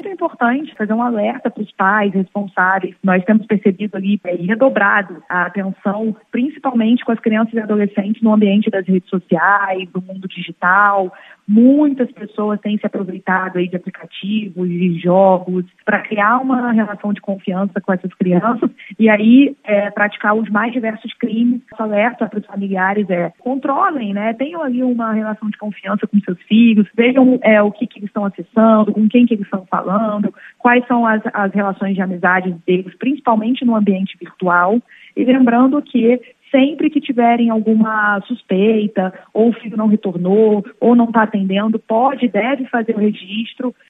muito importante fazer um alerta para os pais responsáveis. Nós temos percebido ali redobrado a atenção, principalmente com as crianças e adolescentes no ambiente das redes sociais, do mundo digital. Muitas pessoas têm se aproveitado aí de aplicativos, de jogos, para criar uma relação de confiança com essas crianças e aí praticar os mais diversos crimes. O alerta para os familiares controlem, né? Tenham ali uma relação de confiança com seus filhos, vejam o que eles estão acessando, com quem que eles estão falando, quais são as relações de amizade deles, principalmente no ambiente virtual. E lembrando que sempre que tiverem alguma suspeita, ou o filho não retornou, ou não está atendendo, deve fazer o registro